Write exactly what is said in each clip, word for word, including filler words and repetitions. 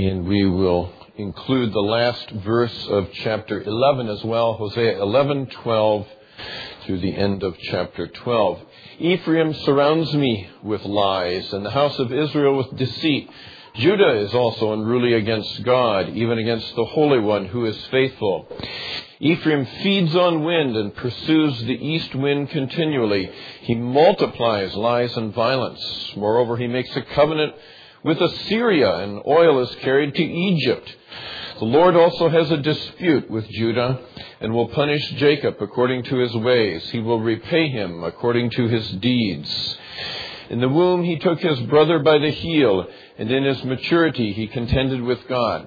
And we will include the last verse of chapter eleven as well, Hosea eleven twelve through the end of chapter twelve. Ephraim surrounds me with lies, and the house of Israel with deceit. Judah is also unruly against God, even against the Holy One who is faithful. Ephraim feeds on wind and pursues the east wind continually. He multiplies lies and violence. Moreover, he makes a covenant with Assyria, and oil is carried to Egypt. The Lord also has a dispute with Judah and will punish Jacob according to his ways. He will repay him according to his deeds. In the womb he took his brother by the heel, and in his maturity he contended with God.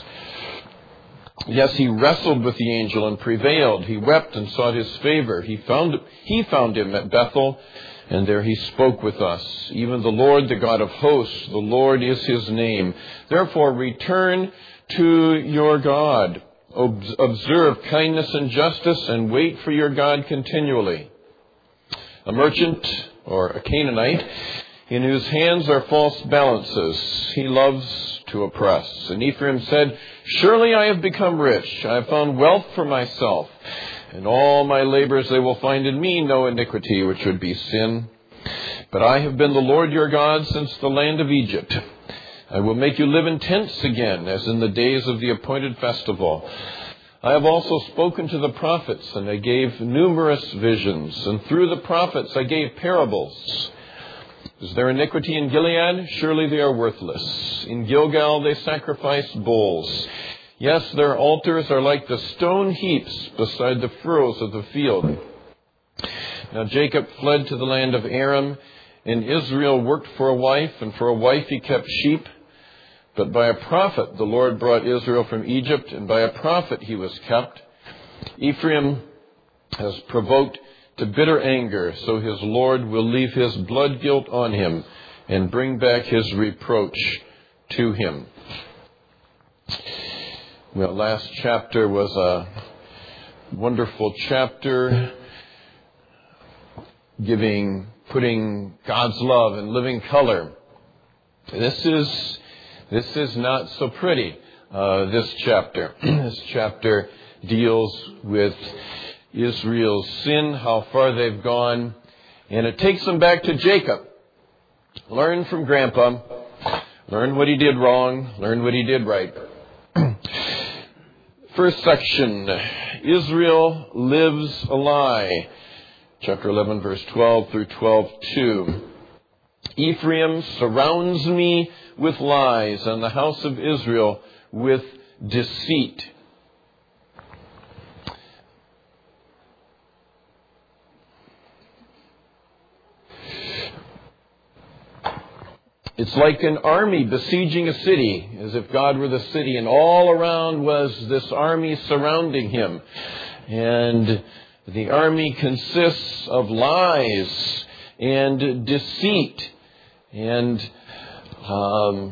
Yes, he wrestled with the angel and prevailed. He wept and sought his favor. He found, he found him at Bethel, and there he spoke with us. Even the Lord, the God of hosts, the Lord is his name. Therefore return to your God. Observe kindness and justice, and wait for your God continually. A merchant, or a Canaanite, in whose hands are false balances, he loves to oppress. And Ephraim said, surely I have become rich. I have found wealth for myself. In all my labors they will find in me no iniquity, which would be sin. But I have been the Lord your God since the land of Egypt. I will make you live in tents again, as in the days of the appointed festival. I have also spoken to the prophets, and I gave numerous visions, and through the prophets I gave parables. Is there iniquity in Gilead? Surely they are worthless. In Gilgal they sacrifice bulls. Yes, their altars are like the stone heaps beside the furrows of the field. Now Jacob fled to the land of Aram, and Israel worked for a wife, and for a wife he kept sheep. But by a prophet the Lord brought Israel from Egypt, and by a prophet he was kept. Ephraim has provoked to bitter anger, so his Lord will leave his blood guilt on him and bring back his reproach to him. Well, last chapter was a wonderful chapter, giving, putting God's love in living color. This is, this is not so pretty, uh, this chapter. This chapter deals with Israel's sin, how far they've gone, and it takes them back to Jacob. Learn from Grandpa. Learn what he did wrong. Learn what he did right. First section, Israel lives a lie. Chapter eleven, verse twelve through twelve two. Ephraim surrounds me with lies, and the house of Israel with deceit. It's like an army besieging a city, as if God were the city, and all around was this army surrounding him. And the army consists of lies and deceit and um,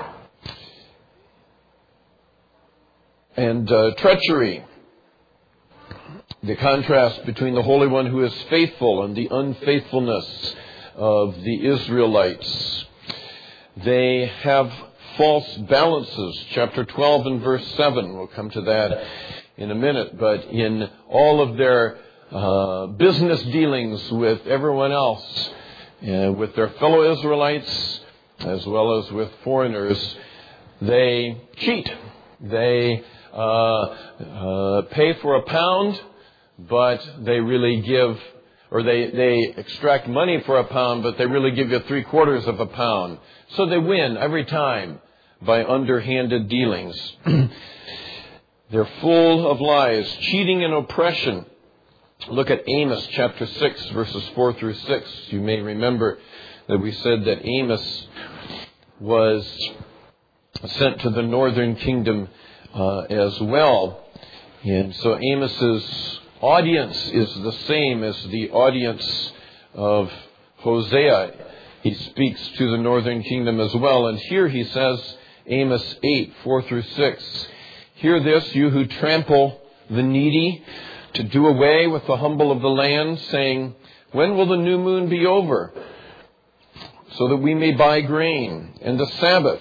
and uh, treachery. The contrast between the Holy One who is faithful and the unfaithfulness of the Israelites. They have false balances. Chapter twelve and verse seven. We'll come to that in a minute. But in all of their uh, business dealings with everyone else, uh, with their fellow Israelites, as well as with foreigners, they cheat. They uh, uh, pay for a pound, but they really give, or they, they extract money for a pound, but they really give you three quarters of a pound. So they win every time by underhanded dealings. They're full of lies, cheating and oppression. Look at Amos chapter six, verses four through six. You may remember that we said that Amos was sent to the northern kingdom uh, as well. And so Amos's audience is the same as the audience of Hosea. He speaks to the northern kingdom as well. And here he says, Amos eight, four through six, hear this, you who trample the needy, to do away with the humble of the land, saying, when will the new moon be over, so that we may buy grain, and the Sabbath,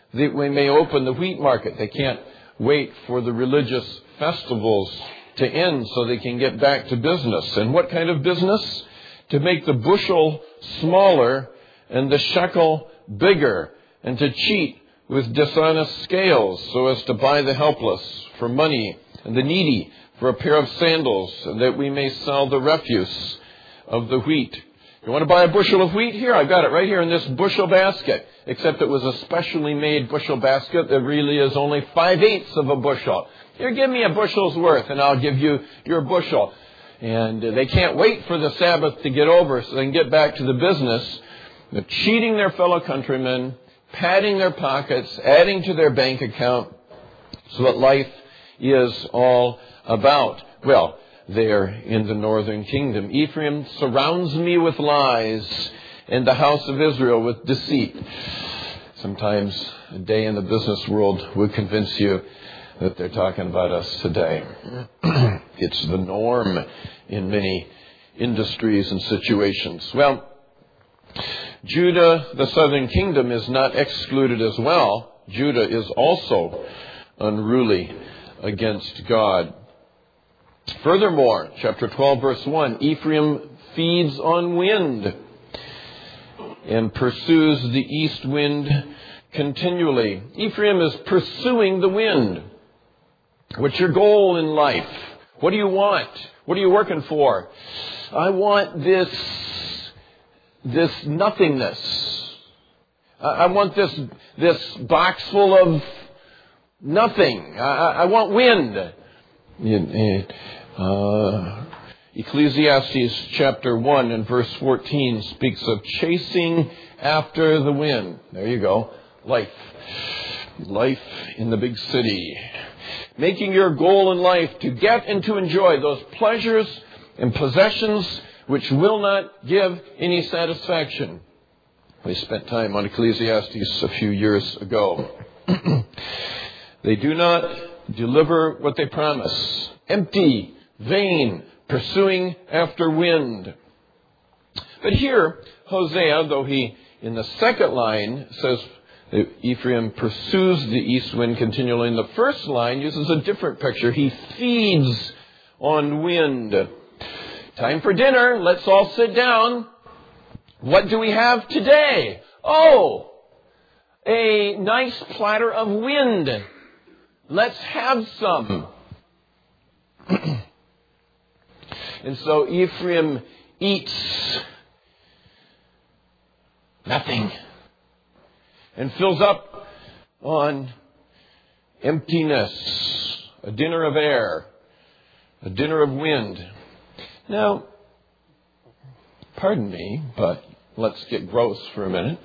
that we may open the wheat market. They can't wait for the religious festivals to end so they can get back to business. And what kind of business? To make the bushel smaller and the shekel bigger, and to cheat with dishonest scales so as to buy the helpless for money and the needy for a pair of sandals, and that we may sell the refuse of the wheat. You want to buy a bushel of wheat? Here, I've got it right here in this bushel basket. Except it was a specially made bushel basket that really is only five-eighths of a bushel. Here, give me a bushel's worth and I'll give you your bushel. And they can't wait for the Sabbath to get over so they can get back to the business of cheating their fellow countrymen, padding their pockets, adding to their bank account, so that life is all about, well, there in the northern kingdom. Ephraim surrounds me with lies, and the house of Israel with deceit. Sometimes a day in the business world would convince you that they're talking about us today. It's the norm in many industries and situations. Well, Judah, the southern kingdom, is not excluded as well. Judah is also unruly against God. Furthermore, chapter twelve, verse one, Ephraim feeds on wind and pursues the east wind continually. Ephraim is pursuing the wind. What's your goal in life? What do you want? What are you working for? I want this, this nothingness. I want this, this box full of nothing. I, I want wind. Uh, Ecclesiastes chapter one and verse fourteen speaks of chasing after the wind. There you go. Life. Life in the big city. Making your goal in life to get and to enjoy those pleasures and possessions which will not give any satisfaction. We spent time on Ecclesiastes a few years ago. They do not deliver what they promise. Empty, vain, pursuing after wind. But here, Hosea, though he in the second line says Ephraim pursues the east wind continually, in the first line uses a different picture. He feeds on wind. Time for dinner. Let's all sit down. What do we have today? Oh, a nice platter of wind. Let's have some. And so Ephraim eats nothing and fills up on emptiness, a dinner of air, a dinner of wind. Now, pardon me, but let's get gross for a minute.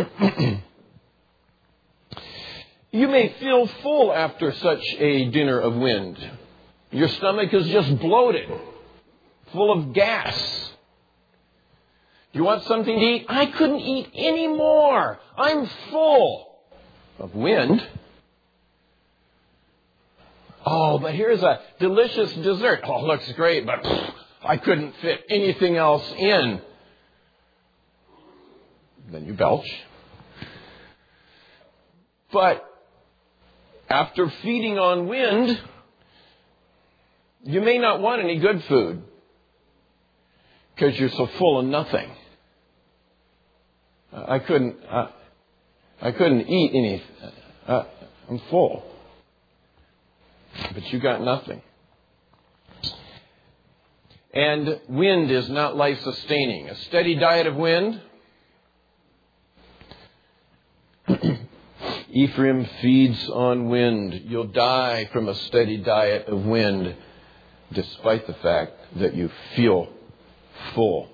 You may feel full after such a dinner of wind. Your stomach is just bloated, full of gas. You want something to eat? I couldn't eat any more. I'm full of wind. Oh, but here's a delicious dessert. Oh, looks great, but pff, I couldn't fit anything else in. Then you belch. But after feeding on wind, you may not want any good food because you're so full of nothing. I couldn't. I, I couldn't eat anything. Uh, I'm full, but you got nothing. And wind is not life-sustaining. A steady diet of wind. Ephraim feeds on wind. You'll die from a steady diet of wind, despite the fact that you feel full.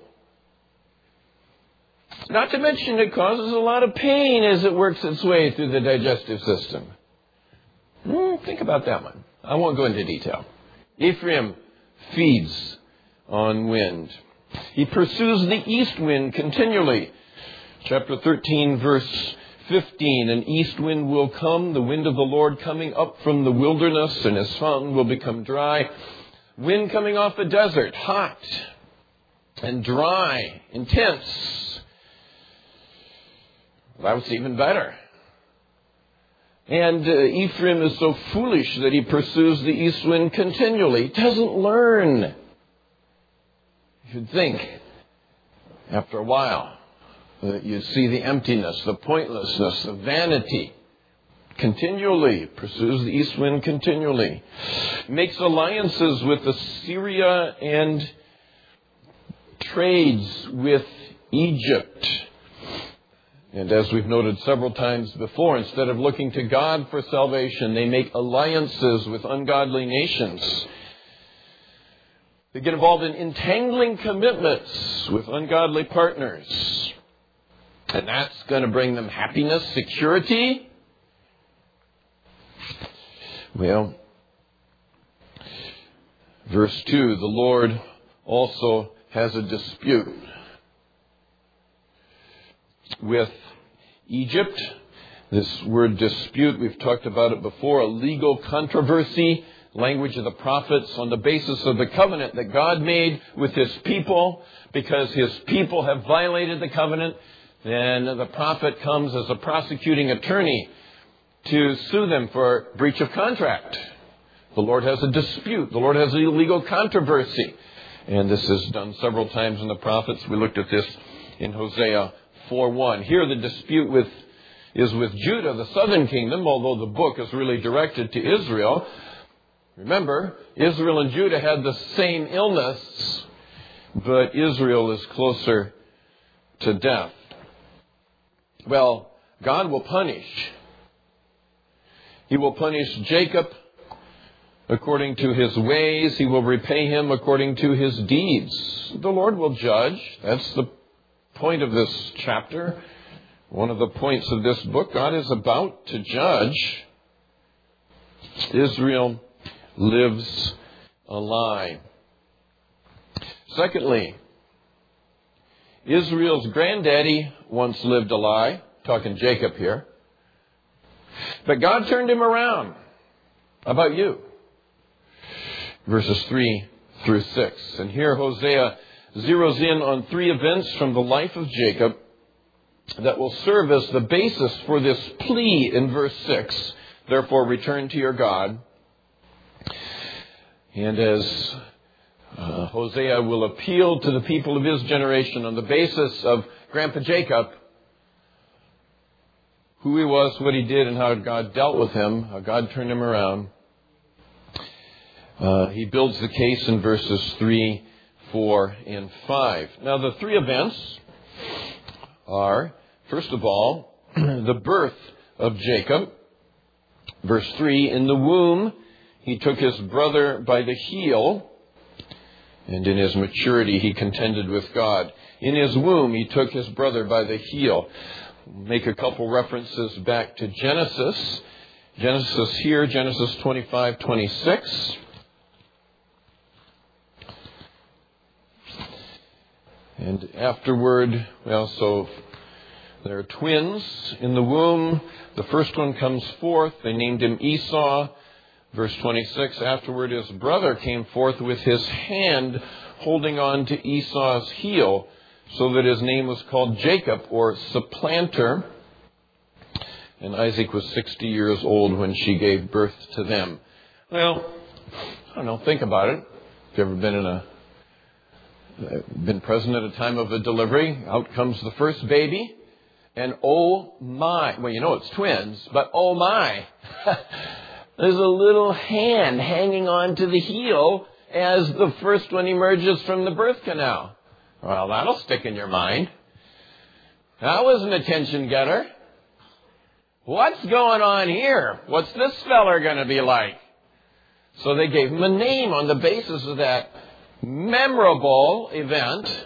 Not to mention it causes a lot of pain as it works its way through the digestive system. Mm, think about that one. I won't go into detail. Ephraim feeds on wind. He pursues the east wind continually. Chapter thirteen, verse fifteen. An east wind will come, the wind of the Lord coming up from the wilderness, and his fountain will become dry. Wind coming off the desert, hot and dry, intense. That was even better. And uh, Ephraim is so foolish that he pursues the east wind continually. He doesn't learn. You'd think, after a while, that you'd see the emptiness, the pointlessness, the vanity. Continually pursues the east wind continually. Makes alliances with Assyria and trades with Egypt. And as we've noted several times before, instead of looking to God for salvation, they make alliances with ungodly nations. They get involved in entangling commitments with ungodly partners. And that's going to bring them happiness, security. Well, verse two, the Lord also has a dispute with Egypt. This word dispute, we've talked about it before, a legal controversy, language of the prophets on the basis of the covenant that God made with His people. Because His people have violated the covenant, then the prophet comes as a prosecuting attorney to sue them for breach of contract. The Lord has a dispute. The Lord has a legal controversy. And this is done several times in the prophets. We looked at this in Hosea four one. Here the dispute with is with Judah, the southern kingdom, although the book is really directed to Israel. Remember, Israel and Judah had the same illness, but Israel is closer to death. Well, God will punish. He will punish Jacob according to his ways. He will repay him according to his deeds. The Lord will judge. That's the point of this chapter. One of the points of this book. God is about to judge. Israel lives a lie. Secondly, Israel's granddaddy once lived a lie. Talking Jacob here. But God turned him around. How about you? Verses three through six. And here Hosea zeroes in on three events from the life of Jacob that will serve as the basis for this plea in verse six. Therefore, return to your God. And as uh, Hosea will appeal to the people of his generation on the basis of Grandpa Jacob, who he was, what he did, and how God dealt with him, how God turned him around. Uh, he builds the case in verses three, four, and five. Now, the three events are, first of all, the birth of Jacob. Verse three, in the womb, he took his brother by the heel, and in his maturity, he contended with God. In his womb, he took his brother by the heel. Make a couple references back to Genesis. Genesis here, Genesis twenty-five, twenty-six. And afterward, well, so there are twins in the womb. The first one comes forth. They named him Esau. Verse twenty-six, afterward his brother came forth with his hand holding on to Esau's heel, so that his name was called Jacob, or supplanter. And Isaac was sixty years old when she gave birth to them. Well, I don't know, think about it. If you've ever been in a, been present at a time of a delivery, out comes the first baby, and oh my, well, you know it's twins, but oh my, there's a little hand hanging on to the heel as the first one emerges from the birth canal. Well, that'll stick in your mind. That was an attention getter. What's going on here? What's this feller going to be like? So they gave him a name on the basis of that memorable event.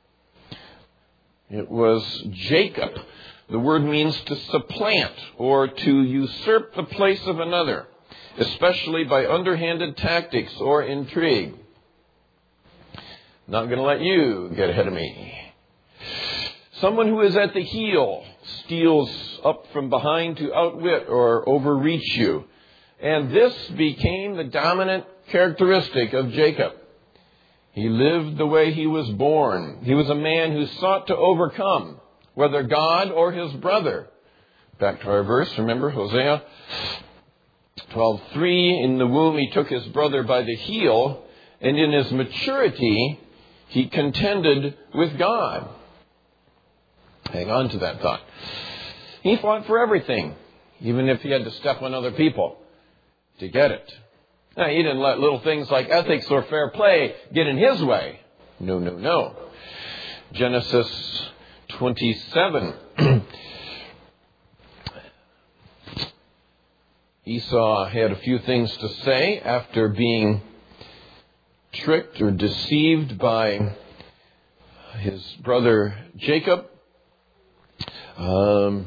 It was Jacob. The word means to supplant or to usurp the place of another, especially by underhanded tactics or intrigue. Not going to let you get ahead of me. Someone who is at the heel steals up from behind to outwit or overreach you. And this became the dominant characteristic of Jacob. He lived the way he was born. He was a man who sought to overcome, whether God or his brother, Back to our verse, remember, Hosea twelve three, in the womb he took his brother by the heel, and in his maturity he contended with God. Hang on to that thought. He fought for everything, even if he had to step on other people to get it. Now, he didn't let little things like ethics or fair play get in his way. No, no, no. Genesis twenty-seven. Esau had a few things to say after being tricked or deceived by his brother Jacob. Um,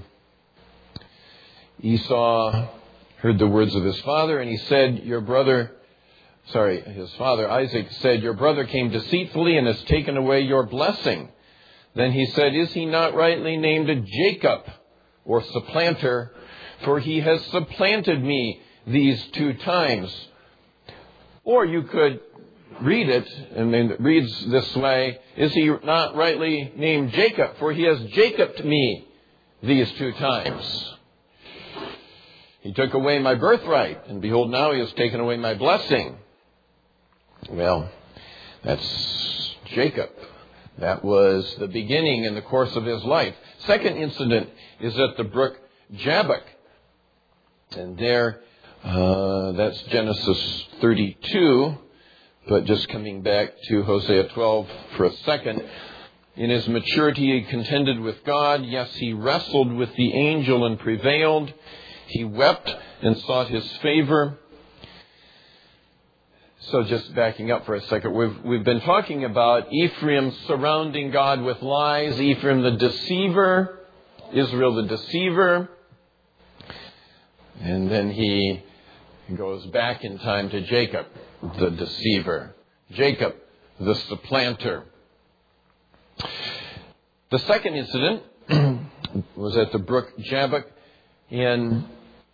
Esau heard the words of his father, and he said, your brother, sorry, his father Isaac said, your brother came deceitfully and has taken away your blessing. Then he said, is he not rightly named Jacob, or supplanter? For he has supplanted me these two times. Or you could read it, and it reads this way, is he not rightly named Jacob? For he has Jacobed me these two times. He took away my birthright, and behold, now he has taken away my blessing. Well, that's Jacob. That was the beginning in the course of his life. Second incident is at the brook Jabbok. And there, uh, that's Genesis thirty-two. But just coming back to Hosea twelve for a second. In his maturity he contended with God. Yes, he wrestled with the angel and prevailed. He wept and sought his favor. So just backing up for a second, we've, we've been talking about Ephraim surrounding God with lies. Ephraim the deceiver. Israel the deceiver. And then he goes back in time to Jacob, the deceiver. Jacob, the supplanter. The second incident was at the brook Jabbok. And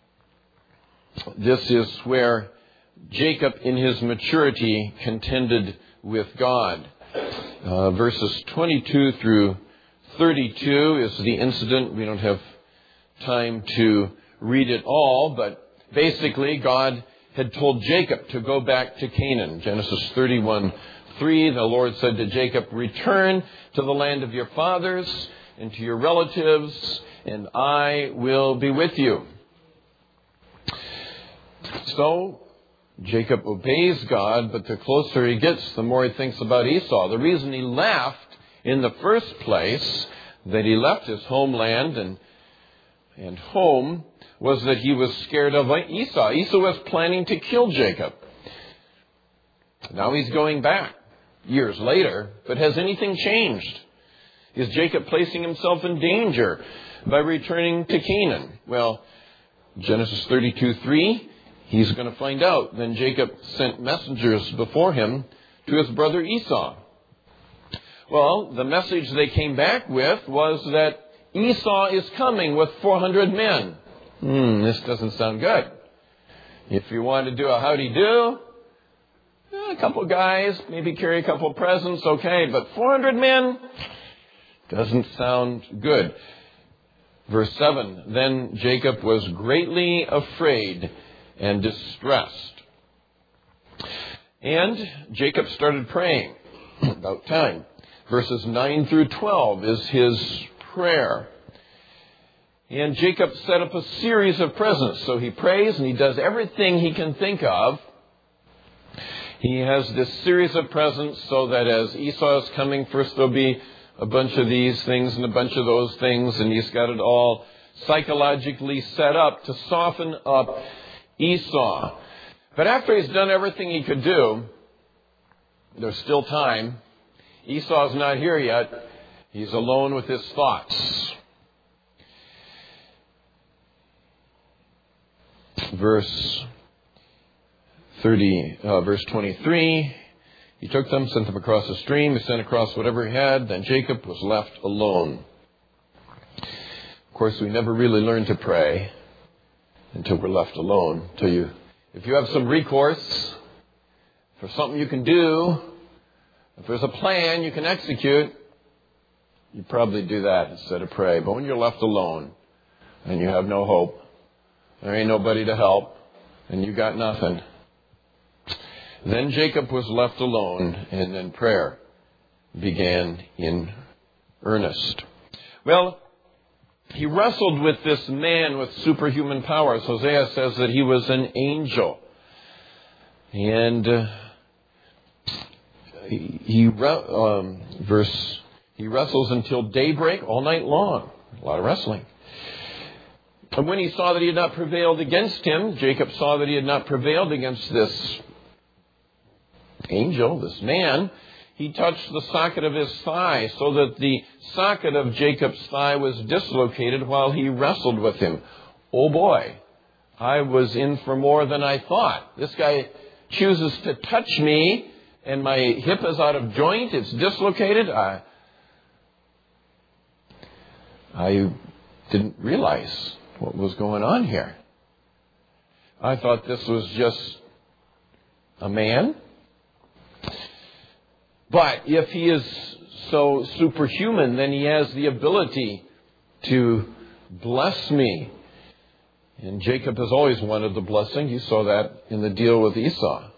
this is where Jacob, in his maturity, contended with God. Uh, verses twenty-two through thirty-two is the incident. We don't have time to read it all, but basically God had told Jacob to go back to Canaan. Genesis thirty-one three, the Lord said to Jacob, return to the land of your fathers and to your relatives, and I will be with you. So Jacob obeys God, but the closer he gets, the more he thinks about Esau. The reason he left in the first place, that he left his homeland and, and home, was that he was scared of Esau. Esau was planning to kill Jacob. Now he's going back years later, but has anything changed? Is Jacob placing himself in danger by returning to Canaan? Well, Genesis thirty-two three, he's going to find out. Then Jacob sent messengers before him to his brother Esau. Well, the message they came back with was that Esau is coming with four hundred men. Hmm, this doesn't sound good. If you want to do a howdy-do, a couple guys, maybe carry a couple presents, okay, but four hundred men doesn't sound good. Verse seven, then Jacob was greatly afraid and distressed. And Jacob started praying. About time. Verses nine through twelve is his prayer. And Jacob set up a series of presents. So he prays and he does everything he can think of. He has this series of presents so that as Esau is coming, first there'll be a bunch of these things and a bunch of those things. And he's got it all psychologically set up to soften up Esau. But after he's done everything he could do, there's still time. Esau's not here yet. He's alone with his thoughts. Verse thirty, uh, verse twenty-three. He took them, sent them across the stream. He sent across whatever he had. Then Jacob was left alone. Of course, we never really learn to pray until we're left alone. Until you, if you have some recourse for something you can do, if there's a plan you can execute, you probably do that instead of pray. But when you're left alone, and you have no hope. There ain't nobody to help, and you got nothing. Then Jacob was left alone, and then prayer began in earnest. Well, he wrestled with this man with superhuman powers. Hosea says that he was an angel. And uh, he, he um, verse he wrestles until daybreak all night long. A lot of wrestling. And when he saw that he had not prevailed against him, Jacob saw that he had not prevailed against this angel, this man, he touched the socket of his thigh, so that the socket of Jacob's thigh was dislocated while he wrestled with him. Oh boy, I was in for more than I thought. This guy chooses to touch me, and my hip is out of joint, it's dislocated. I, I didn't realize what was going on here. I thought this was just a man. But if he is so superhuman, then he has the ability to bless me. And Jacob has always wanted the blessing. You saw that in the deal with Esau.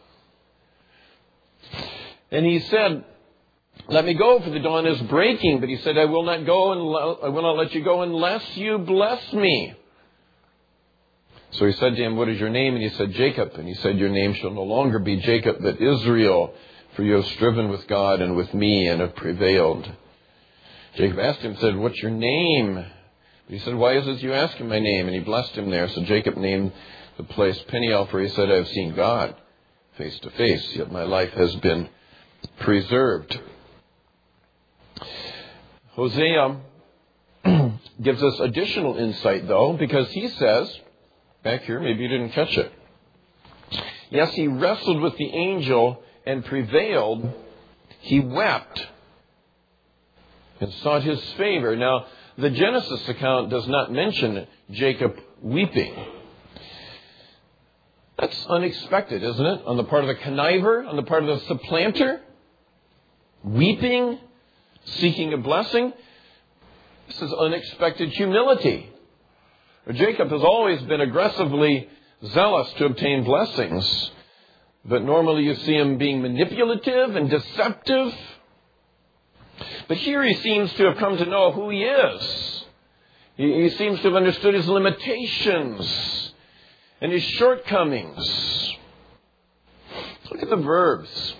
And he said, let me go, for the dawn is breaking. But he said, I will not go, and I will not let you go unless you bless me. So he said to him, what is your name? And he said, Jacob. And he said, your name shall no longer be Jacob, but Israel. For you have striven with God and with me and have prevailed. Jacob asked him, said, what's your name? But he said, why is it you ask him my name? And he blessed him there. So Jacob named the place Peniel, for he said, I have seen God face to face, yet my life has been preserved. Hosea gives us additional insight, though, because he says, back here, maybe you didn't catch it. Yes, he wrestled with the angel and prevailed. He wept and sought his favor. Now, the Genesis account does not mention Jacob weeping. That's unexpected, isn't it? On the part of the conniver, on the part of the supplanter. Weeping, seeking a blessing. This is unexpected humility. Jacob has always been aggressively zealous to obtain blessings. But normally you see him being manipulative and deceptive. But here he seems to have come to know who he is. He, he seems to have understood his limitations and his shortcomings. Look at the verbs.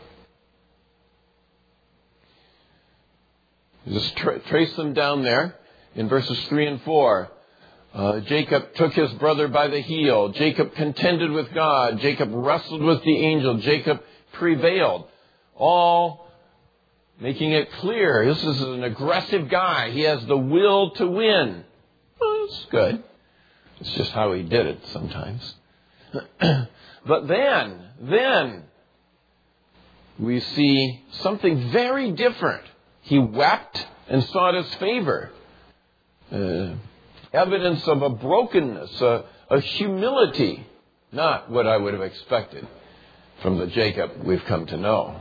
Just tra- trace them down there in verses three and four. Uh, Jacob took his brother by the heel. Jacob contended with God. Jacob wrestled with the angel. Jacob prevailed. All making it clear this is an aggressive guy. He has the will to win. Well, that's good. It's just how he did it sometimes. But then, then we see something very different. He wept and sought his favor. Uh, Evidence of a brokenness, a, a humility, not what I would have expected from the Jacob we've come to know.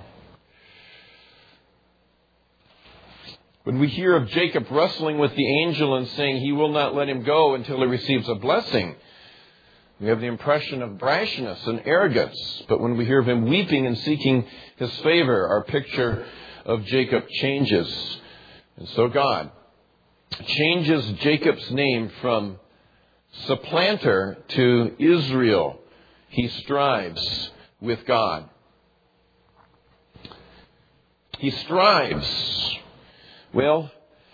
When we hear of Jacob wrestling with the angel and saying he will not let him go until he receives a blessing, we have the impression of brashness and arrogance. But when we hear of him weeping and seeking his favor, our picture of Jacob changes. And so God changes Jacob's name from supplanter to Israel. He strives with God. He strives. Well,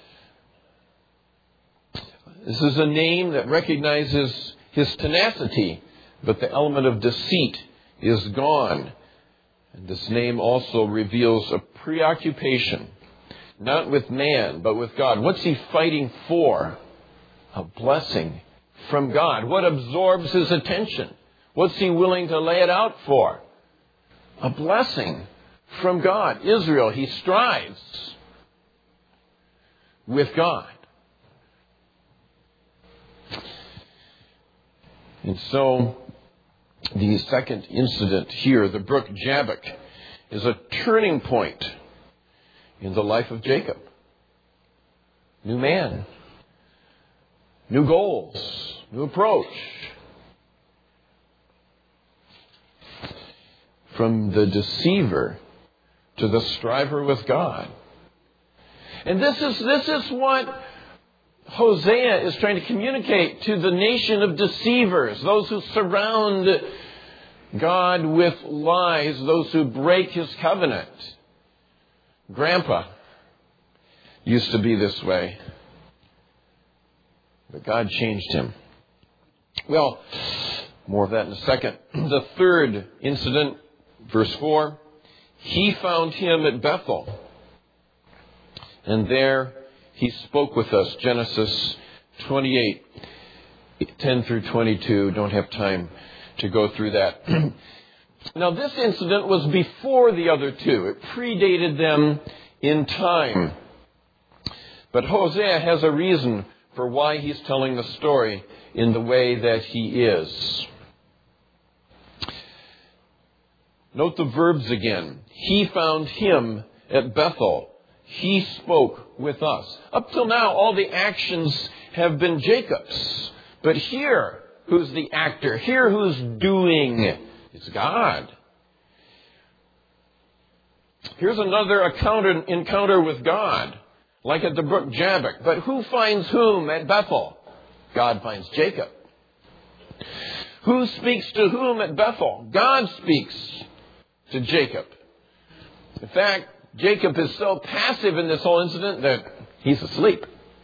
this is a name that recognizes his tenacity, but the element of deceit is gone. And this name also reveals a preoccupation. Not with man, but with God. What's he fighting for? A blessing from God. What absorbs his attention? What's he willing to lay it out for? A blessing from God. Israel, he strives with God. And so, the second incident here, the brook Jabbok, is a turning point in the life of Jacob. New man. new goals, new approach. From the deceiver to the striver with God. And this is, this is what Hosea is trying to communicate to the nation of deceivers, those who surround God with lies, those who break His covenant. Grandpa used to be this way, but God changed him. Well, more of that in a second. The third incident, verse four, he found him at Bethel, and there he spoke with us. Genesis twenty-eight, ten through twenty-two. Don't have time to go through that. Now, this incident was before the other two. It predated them in time. But Hosea has a reason for why he's telling the story in the way that he is. Note the verbs again. He found him at Bethel. He spoke with us. Up till now, all the actions have been Jacob's. But here, who's the actor? Here, who's doing? It's God. Here's another encounter, encounter with God, like at the brook Jabbok. But who finds whom at Bethel? God finds Jacob. Who speaks to whom at Bethel? God speaks to Jacob. In fact, Jacob is so passive in this whole incident that he's asleep.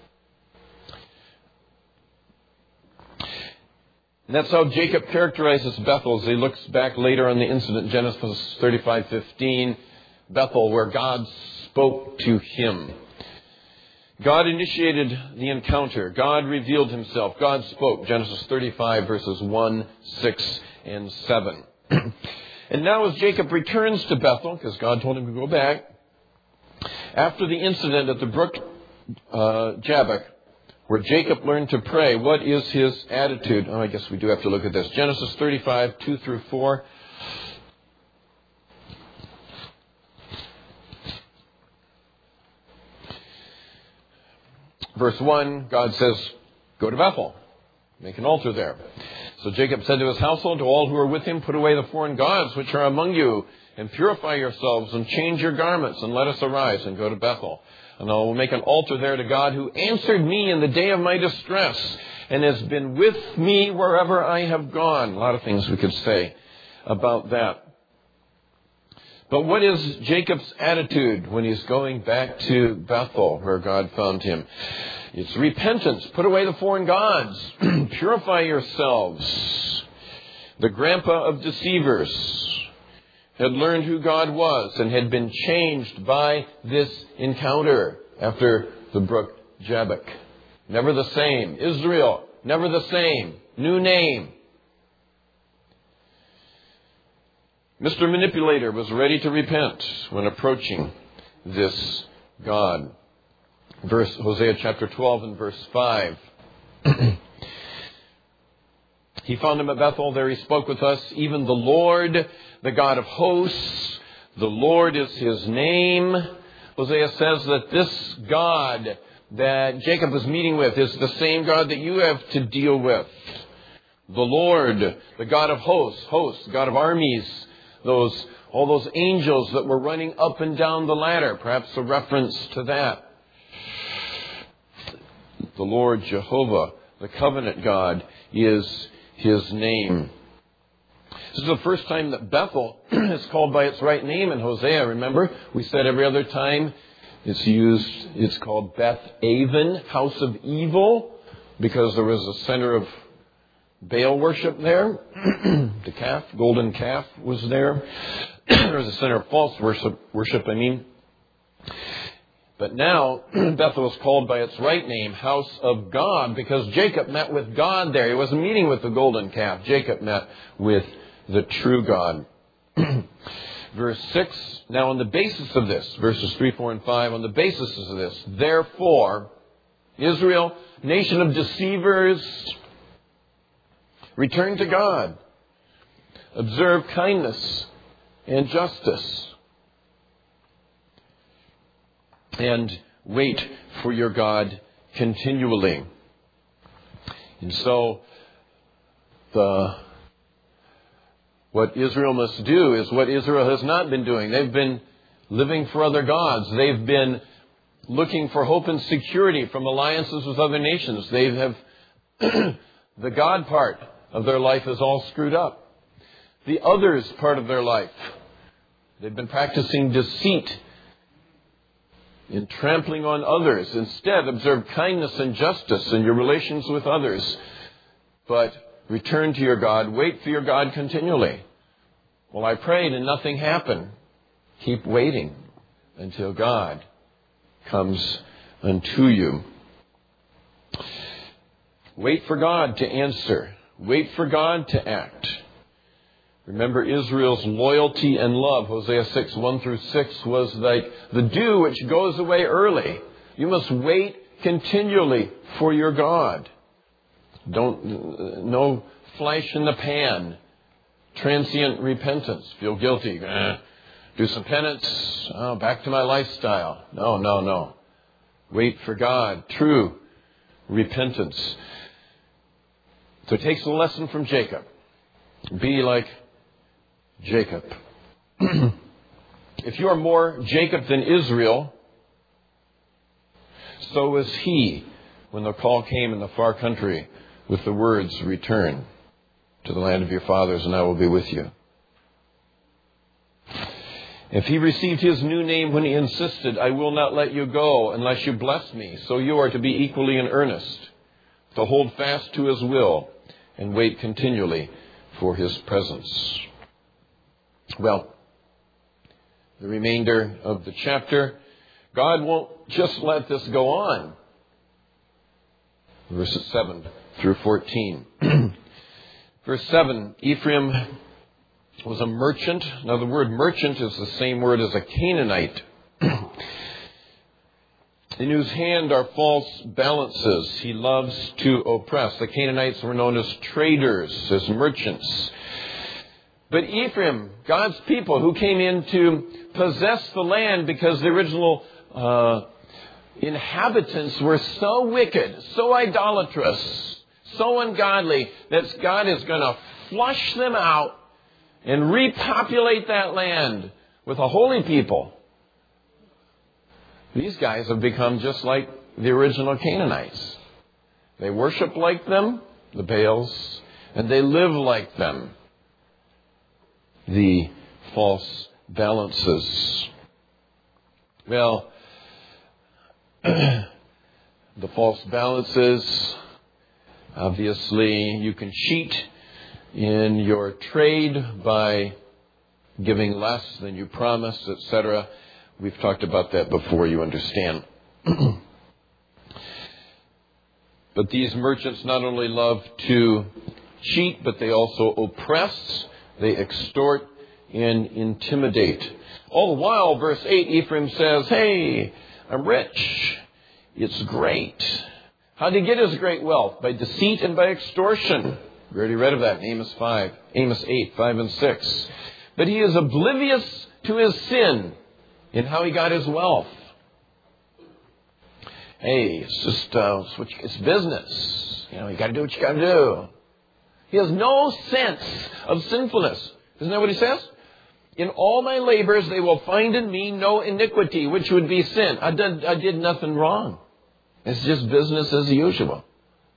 And that's how Jacob characterizes Bethel as he looks back later on the incident, Genesis thirty-five fifteen, Bethel, where God spoke to him. God initiated the encounter. God revealed himself. God spoke. Genesis thirty-five verses one, six, and seven. And now as Jacob returns to Bethel, because God told him to go back, after the incident at the brook uh, Jabbok, where Jacob learned to pray, what is his attitude? Oh, I guess we do have to look at this. Genesis thirty-five, two through four. Verse one, God says, go to Bethel. Make an altar there. So Jacob said to his household, to all who are with him, put away the foreign gods which are among you, and purify yourselves, and change your garments, and let us arise, and go to Bethel. And I will make an altar there to God, who answered me in the day of my distress, and has been with me wherever I have gone. A lot of things we could say about that. But what is Jacob's attitude when he's going back to Bethel, where God found him? It's repentance. Put away the foreign gods. Purify yourselves. The grandpa of deceivers had learned who God was and had been changed by this encounter after the brook Jabbok. Never the same. Israel, never the same. New name. Mister Manipulator was ready to repent when approaching this God. Verse Hosea chapter twelve and verse five. He found him at Bethel. There he spoke with us. Even the Lord, the God of hosts, the Lord is his name. Hosea says that this God that Jacob was meeting with is the same God that you have to deal with. The Lord, the God of hosts, hosts, God of armies, those all those angels that were running up and down the ladder, perhaps a reference to that. The Lord Jehovah, the covenant God, is his name. This is the first time that Bethel is called by its right name in Hosea. Remember, we said every other time it's used, it's called Beth Aven, house of evil, because there was a center of Baal worship there. The calf, golden calf was there. There was a center of false worship, worship, I mean. But now, Bethel is called by its right name, house of God, because Jacob met with God there. He wasn't meeting with the golden calf. Jacob met with the true God. Verse six, now on the basis of this, verses three, four, and five, on the basis of this, therefore, Israel, nation of deceivers, return to God. Observe kindness and justice. And wait for your God continually. And so, the what Israel must do is what Israel has not been doing. They've been living for other gods. They've been looking for hope and security from alliances with other nations. They have the God part of their life is all screwed up. The others part of their life, they've been practicing deceit in trampling on others. Instead, observe kindness and justice in your relations with others. But return to your God. Wait for your God continually. Well, I prayed and nothing happened. Keep waiting until God comes unto you. Wait for God to answer. Wait for God to act. Remember Israel's loyalty and love. Hosea six, one through six was like the dew which goes away early. You must wait continually for your God. Don't, no flash in the pan. Transient repentance. Feel guilty. Eh, do some penance. Oh, back to my lifestyle. No, no, no. Wait for God. True repentance. So it takes a lesson from Jacob. Be like Jacob. If you are more Jacob than Israel, so was he when the call came in the far country with the words, return to the land of your fathers and I will be with you. If he received his new name when he insisted, I will not let you go unless you bless me, so you are to be equally in earnest, to hold fast to his will and wait continually for his presence. Well, the remainder of the chapter, God won't just let this go on. Verses seven through fourteen. Verse seven, Ephraim was a merchant. Now the word merchant is the same word as a Canaanite. In whose hand are false balances. He loves to oppress. The Canaanites were known as traders, as merchants. But Ephraim, God's people who came in to possess the land because the original uh, inhabitants were so wicked, so idolatrous, so ungodly, that God is going to flush them out and repopulate that land with a holy people. These guys have become just like the original Canaanites. They worship like them, the Baals, and they live like them, the false balances. Well, the false balances, obviously you can cheat in your trade by giving less than you promised, et cetera. We've talked about that before, you understand. But these merchants not only love to cheat, but they also oppress, they extort and intimidate. All the while, verse eight, Ephraim says, hey, I'm rich. It's great. How did he get his great wealth? By deceit and by extortion. We already read of that in Amos five, Amos eight, five and six. But he is oblivious to his sin in how he got his wealth. Hey, it's just uh, it's, what you, it's business. You know, you got to do what you got to do. He has no sense of sinfulness. Isn't that what he says? In all my labors, they will find in me no iniquity, which would be sin. I did, I did nothing wrong. It's just business as usual.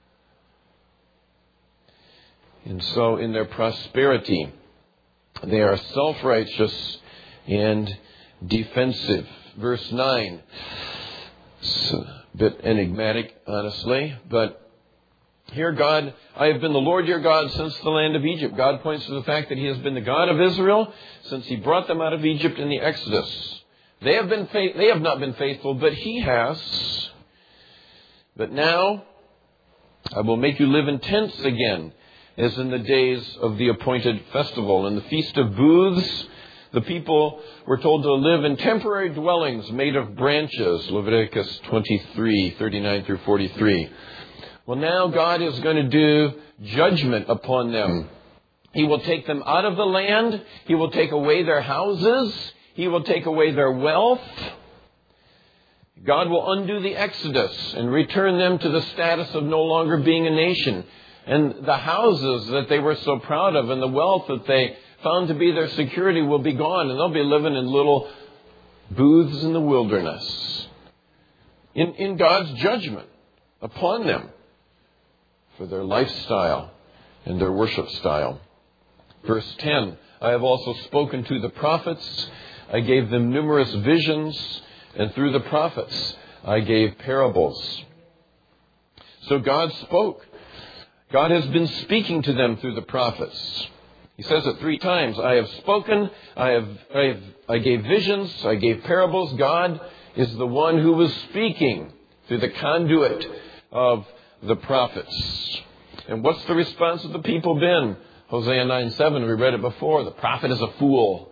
And so in their prosperity, they are self-righteous and defensive. Verse nine. It's a bit enigmatic, honestly, but here God, I have been the Lord your God since the land of Egypt. God points to the fact that he has been the God of Israel since he brought them out of Egypt in the Exodus. They have been faith, they have not been faithful, but he has. But now I will make you live in tents again, as in the days of the appointed festival. In the Feast of Booths, the people were told to live in temporary dwellings made of branches. Leviticus twenty-three, thirty-nine through forty-three. Well, now God is going to do judgment upon them. He will take them out of the land. He will take away their houses. He will take away their wealth. God will undo the Exodus and return them to the status of no longer being a nation. And the houses that they were so proud of and the wealth that they found to be their security will be gone. And they'll be living in little booths in the wilderness. In, in God's judgment upon them for their lifestyle and their worship style. Verse ten, I have also spoken to the prophets. I gave them numerous visions. And through the prophets, I gave parables. So God spoke. God has been speaking to them through the prophets. He says it three times. I have spoken. I have, I have, I gave visions. I gave parables. God is the one who was speaking through the conduit of the prophets. And what's the response of the people been? Hosea nine seven, we read it before. The prophet is a fool.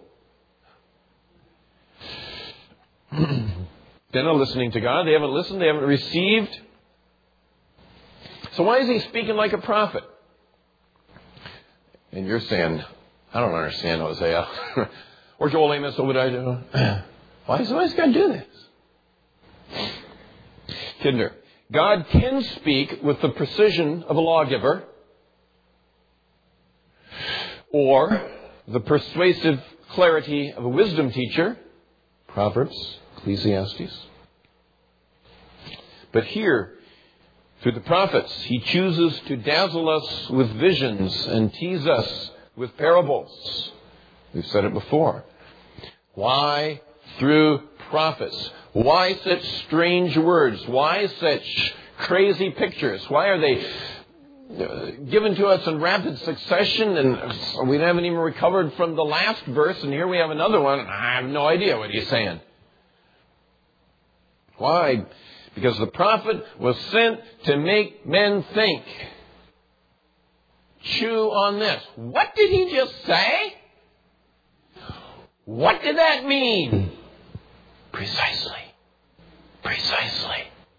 They're not listening to God. They haven't listened. They haven't received. So why is he speaking like a prophet? And you're saying, I don't understand, Hosea. Or Joel, Amos, Obadiah. Why does somebody got to do this? Kinder, God can speak with the precision of a lawgiver or the persuasive clarity of a wisdom teacher. Proverbs, Ecclesiastes. But here, through the prophets, he chooses to dazzle us with visions and tease us with parables. We've said it before. Why through prophets? Why such strange words? Why such crazy pictures? Why are they given to us in rapid succession? And we haven't even recovered from the last verse, and here we have another one, and I have no idea what he's saying. Why? Because the prophet was sent to make men think. Chew on this. What did he just say? What did that mean? Precisely. Precisely.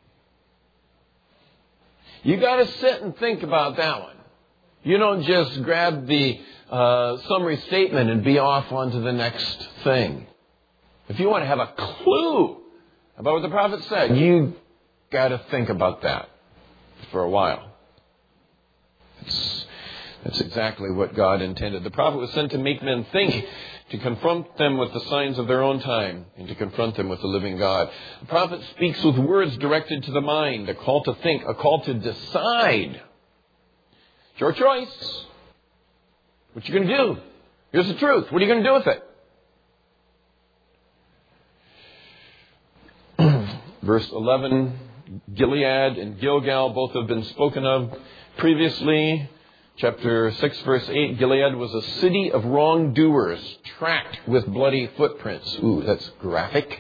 You got to sit and think about that one. You don't just grab the uh, summary statement and be off onto the next thing. If you want to have a clue about what the prophet said, you got to think about that for a while. It's, that's exactly what God intended. The prophet was sent to make men think, to confront them with the signs of their own time, and to confront them with the living God. The prophet speaks with words directed to the mind, a call to think, a call to decide. It's your choice. What you going to do? Here's the truth. What are you going to do with it? Verse eleven, Gilead and Gilgal both have been spoken of previously. Chapter six, verse eight, Gilead was a city of wrongdoers, tracked with bloody footprints. Ooh, that's graphic.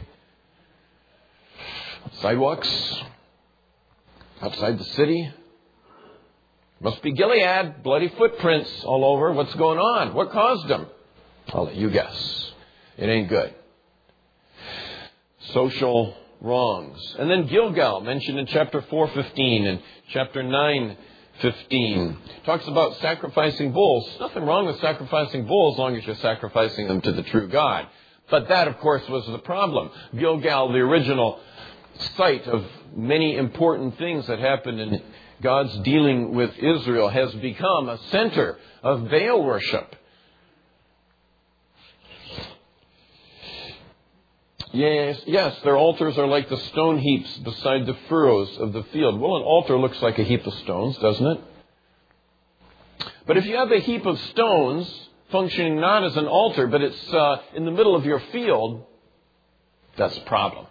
Sidewalks outside the city. Must be Gilead, bloody footprints all over. What's going on? What caused them? I'll let you guess. It ain't good. Social wrongs. And then Gilgal, mentioned in chapter four fifteen and chapter nine fifteen, talks about sacrificing bulls. Nothing wrong with sacrificing bulls as long as you're sacrificing them to the true God. But that, of course, was the problem. Gilgal, the original site of many important things that happened in God's dealing with Israel, has become a center of Baal worship. Yes, yes, their altars are like the stone heaps beside the furrows of the field. Well, an altar looks like a heap of stones, doesn't it? But if you have a heap of stones functioning not as an altar, but it's uh, in the middle of your field, that's a problem.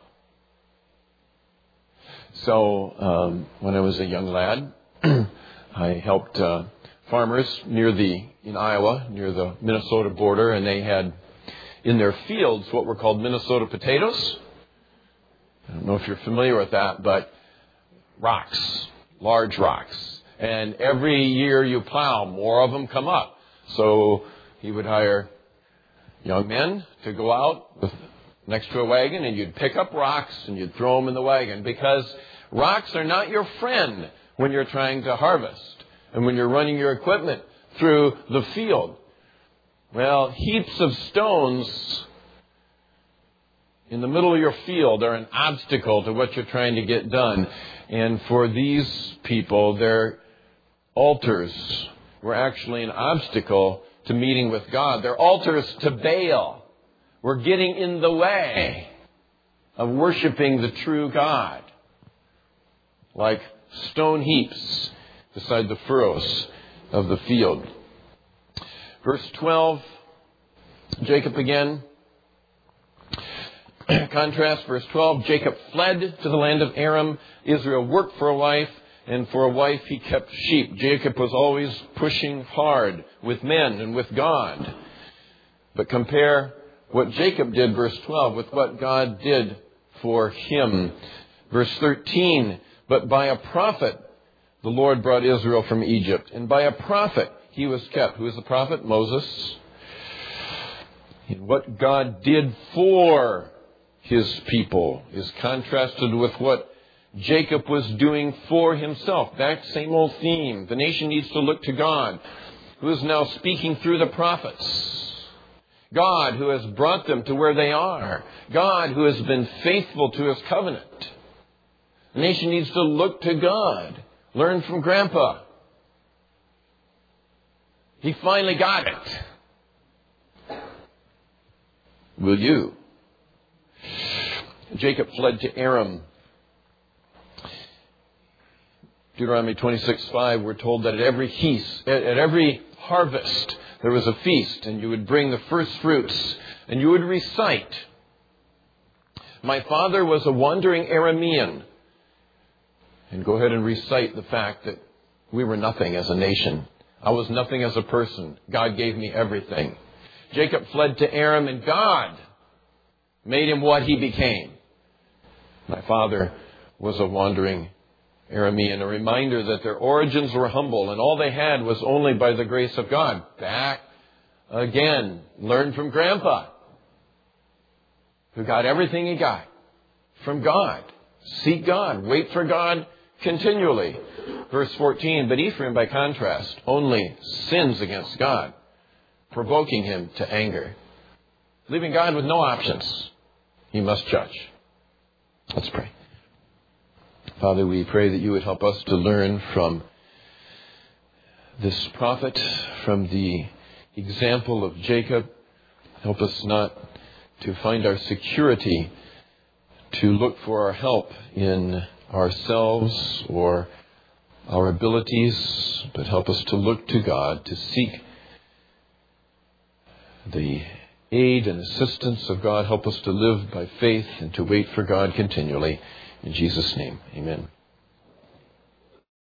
So um, when I was a young lad, I helped uh, farmers near the in Iowa, near the Minnesota border, and they had in their fields what were called Minnesota potatoes. I don't know if you're familiar with that, but rocks, large rocks. And every year you plow, more of them come up. So he would hire young men to go out with, next to a wagon, and you'd pick up rocks and you'd throw them in the wagon, because rocks are not your friend when you're trying to harvest and when you're running your equipment through the field. Well, heaps of stones in the middle of your field are an obstacle to what you're trying to get done. And for these people, their altars were actually an obstacle to meeting with God. Their altars to Baal were getting in the way of worshiping the true God, like stone heaps beside the furrows of the field. Verse twelve, Jacob again. Contrast, verse twelve, Jacob fled to the land of Aram. Israel worked for a wife, and for a wife he kept sheep. Jacob was always pushing hard with men and with God. But compare what Jacob did, verse twelve, with what God did for him. Verse thirteen, but by a prophet the Lord brought Israel from Egypt, and by a prophet he was kept. Who is the prophet? Moses. And what God did for his people is contrasted with what Jacob was doing for himself. Back, same old theme. The nation needs to look to God, who is now speaking through the prophets. God who has brought them to where they are. God who has been faithful to his covenant. The nation needs to look to God. Learn from Grandpa. He finally got it. Will you? Jacob fled to Aram. Deuteronomy twenty-six five, we're told that at every feast, at every harvest, there was a feast, and you would bring the first fruits, and you would recite, my father was a wandering Aramean. And go ahead and recite the fact that we were nothing as a nation. I was nothing as a person. God gave me everything. Jacob fled to Aram, and God made him what he became. My father was a wandering Aramean, a reminder that their origins were humble, and all they had was only by the grace of God. Back again, learn from Grandpa, who got everything he got from God. Seek God. Wait for God continually. Verse fourteen, but Ephraim, by contrast, only sins against God, provoking him to anger, leaving God with no options. He must judge. Let's pray. Father, we pray that you would help us to learn from this prophet, from the example of Jacob. Help us not to find our security, to look for our help in ourselves or our abilities, but help us to look to God, to seek the aid and assistance of God. Help us to live by faith and to wait for God continually. In Jesus' name, amen.